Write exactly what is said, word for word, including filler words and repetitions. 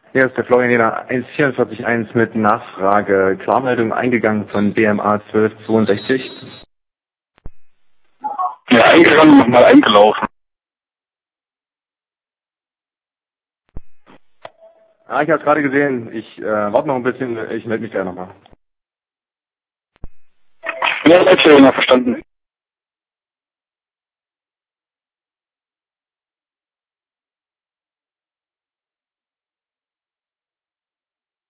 Hier ist der Florian Jena eins vier vier eins mit Nachfrage. Klarmeldung eingegangen von B M A zwölf zweiundsechzig. Ja, eingegangen, nochmal eingelaufen. Ah, ich habe es gerade gesehen. Ich äh, warte noch ein bisschen. Ich melde mich gleich nochmal. Ja, das hat ja verstanden.